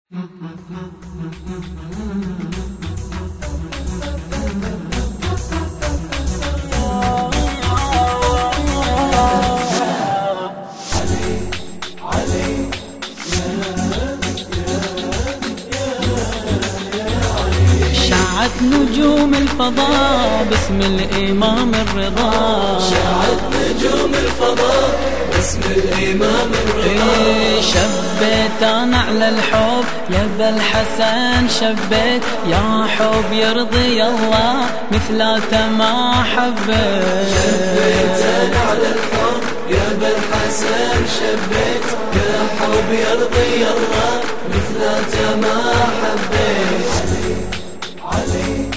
شعت نجوم الفضاء باسم الإمام الرضا، شعت نجوم الفضاء باسم الإمام الرضا. شبيت أنا على الحب يا ابا الحسن، شبيت يا حب يرضي الله مثلاته ما حبيت. شبيت أنا على الحب يا ابا الحسن، شبيت يا حب يرضي الله مثلاته ما حبيت. علي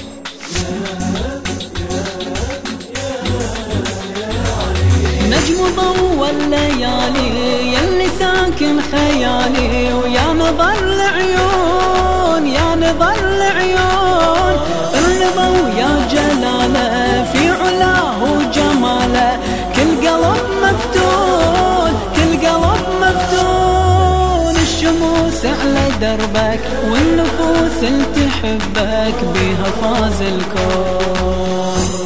نجم ضوى الليالي يلي ساكن خيالي، ويا نظر العيون يا نظر العيون، الرضا ويا جلاله في علاه وجماله، كل قلب مفتون كل قلب مفتون. الشموس على دربك والنفوس اللي تحبك بيها فاز الكون.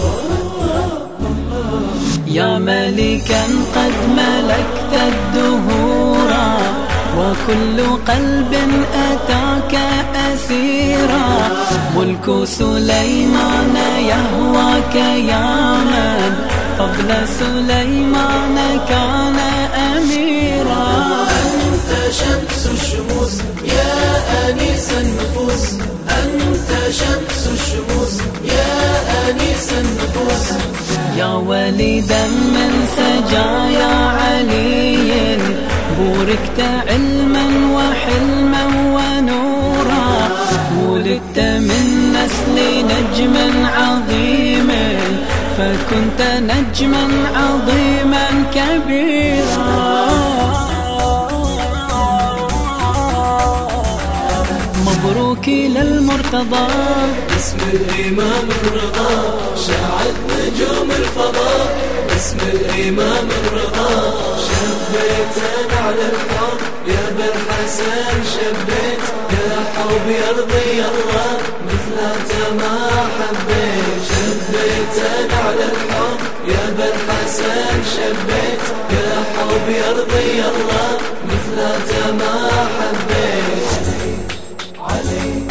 يا ملكا قد ملكت الدهورا، وكل قلب أتاك أسيرا، ملك سليمان يهواك يا من قبل سليمان كان أميرا. أنت شمس الشموس يا أنيس النفوس، أنت شمس الشموس يا أنيس النفوس. يا وليدا من سجايا علي، بوركت علما وحلما ونورا، ولدت من نسل نجم عظيم، فكنت نجما عظيما كبيرا. مبروك للمرتضى باسم الإمام الرضا، شعت نجوم الفضاء باسم الإمام الرضا. شبيت أنا على الحب يا ابا الحسن، شبيت يا حب يرضي الله مثلاته ما حبيت. شبيت أنا على الحب يا ابا الحسن، شبيت يا حب يرضي الله مثلاته ما حبيت. علي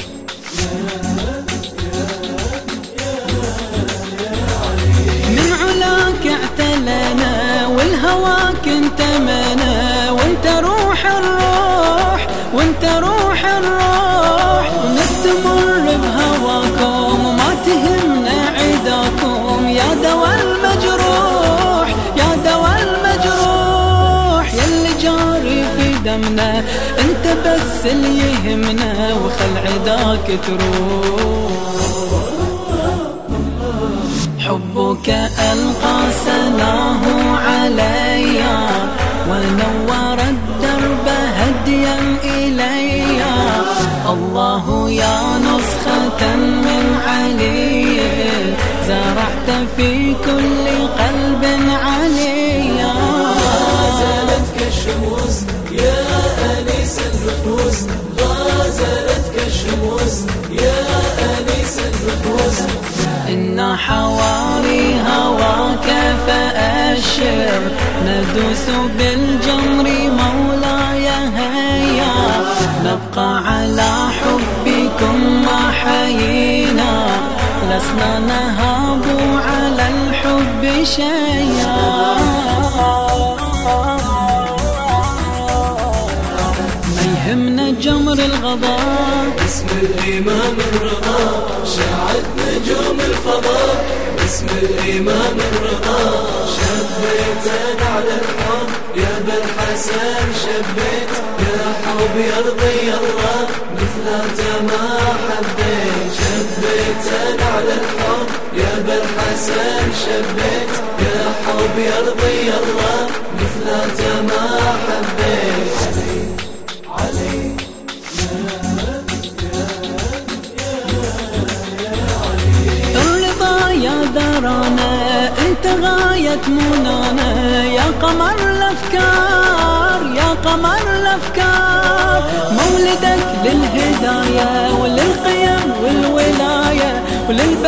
من علاك اعتلنا والهوى كنت منا، وانت روح الروح وانت روح الروح، ونستمر بهواكم وما تهمنا عداكم، يا دوا المجروح يا دوا المجروح، يلي جاري في دمنا انت بس اللي يهمنا، وخل عداك تروح. حبك ألقى سناه علي، ونور الدرب هديا إلي، الله يا نسخة من علي، زرعت في كل قلب علي. غازلتك الشموس يا أنيس النفوس، غازلتك الشموس يا أنيس النفوس. إن حواري هواك فأشر، ندوس بالجمر مولاي هيا، نبقى على حبكم ما حيينا، لسنا نهاب على الحب شيئا. ما يهمنا جمر الغضاء باسم الإمام الرضا، شعت نجوم الفضاء باسم الإمام الرضا. شبيت أنا على الحب يا ابا الحسن، شبيت يا حب يرضي الله مثلاته ما حبيت. شبيت أنا على الحب يا ابا الحسن، شبيت يا حب يرضي الله مثلاته ما حبيت. علي الرضا يا ذرانا انت غاية منانا، يا قمر الافكار يا قمر الافكار، مولدك للهدى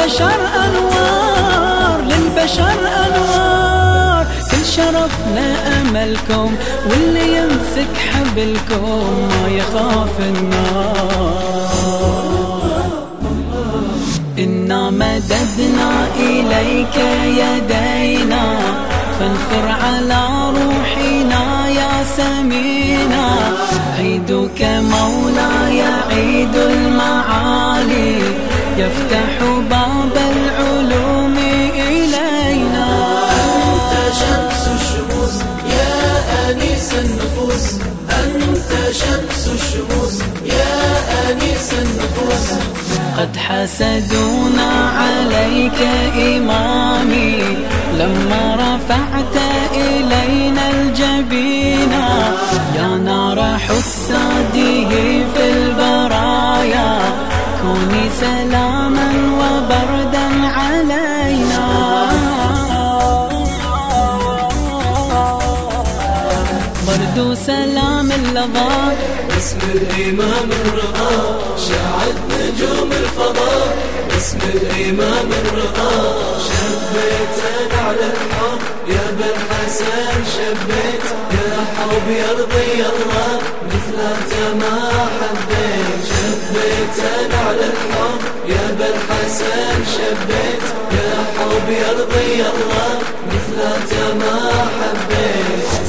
للبشر أنوار، للبشر أنوار. كل شرفنا أملكم، واللي يمسك حبلكم ما يخاف النار. إنا مددنا إليك يدينا، فانثر على روحنا يا سمينا. عيدك مولاي عيد المعالي، يفتح باب العلوم إلينا. أنت شمس الشموس يا أنيس النفوس، أنت شمس الشموس يا أنيس النفوس. قد حسدونا عليك إمامي، لما رفعت إلينا الجبينا. يا نار حساده في البرايا، كوني سلاما وبردا علينا. برد سلام اللظى باسم الإمام الرضا، شعت نجوم الفضاء. باسم الإمام الرضا شبيت على الحب يا ابا الحسن، شبيت يا حب يرضي الله مثلك ما حبيت. شبيت على الحب يا ابا الحسن، شبيت يا حب يرضي الله مثلك ما حبيت.